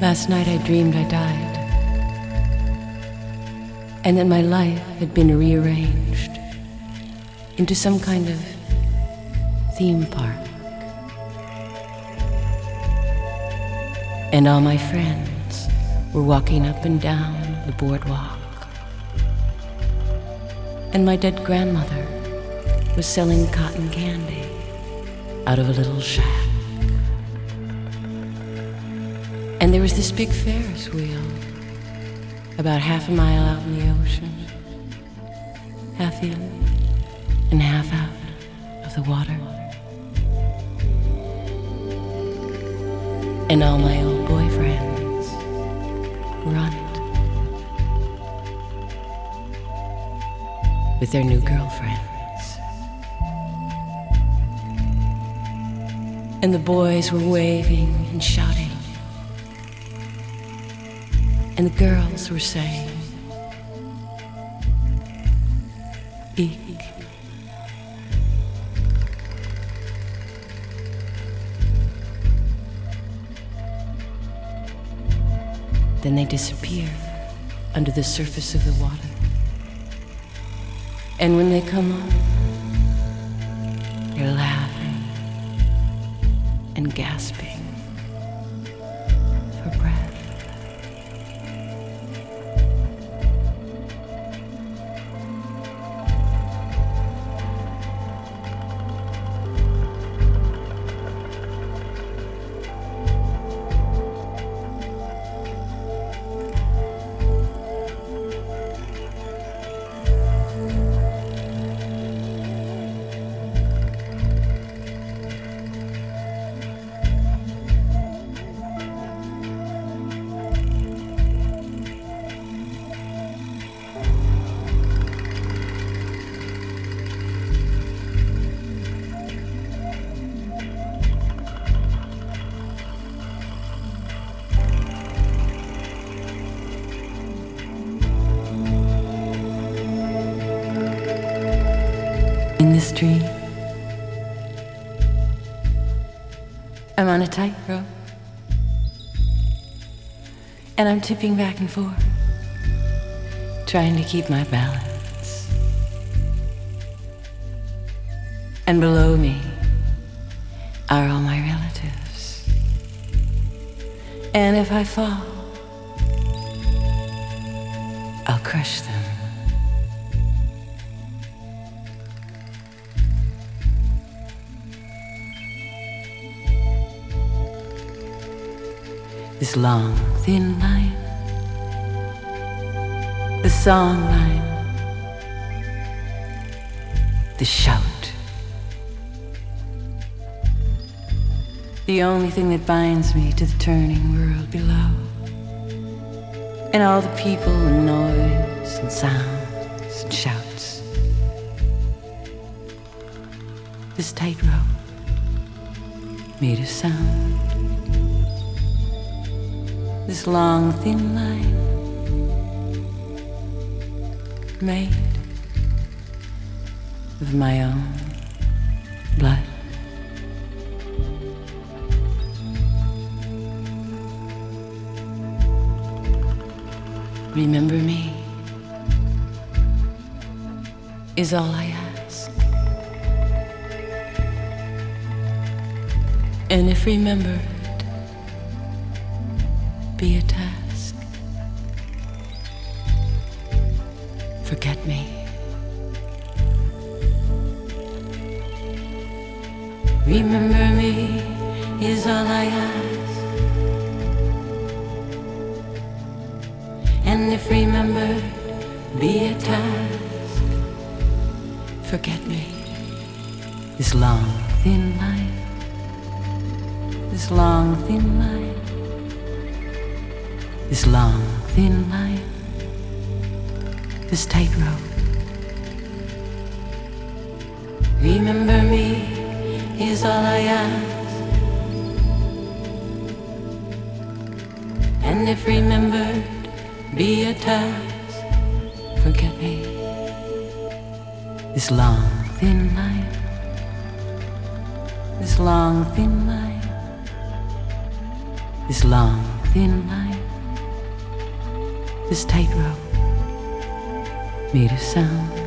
Last night I dreamed I died, and that my life had been rearranged into some kind of theme park. And all my friends were walking up and down the boardwalk. And my dead grandmother was selling cotton candy out of a little shack. And there was this big Ferris wheel about half a mile out in the ocean, half in and half out of the water. And all my old boyfriends were on it with their new girlfriends. And the boys were waving and shouting. And the girls were saying, eek. Then they disappear under the surface of the water. And when they come up, they're laughing and gasping for breath. In this dream, I'm on a tightrope, and I'm tipping back and forth, trying to keep my balance. And below me are all my relatives, and if I fall, I'll crush them. This long, thin line, the song line, the shout. The only thing that binds me to the turning world below. And all the people and noise and sounds and shouts. This tightrope made of sound. This long, thin line made of my own blood. Remember me is all I ask. And if remembered be a task, forget me. Remember me is all I ask. And if remembered be a task, forget me. This long, thin line, this long, thin line, this long, thin line, this tightrope. Remember me is all I ask. And if remembered be a task, forget me. This long, thin line, this long, thin line, this long, thin line, this tightrope made a sound.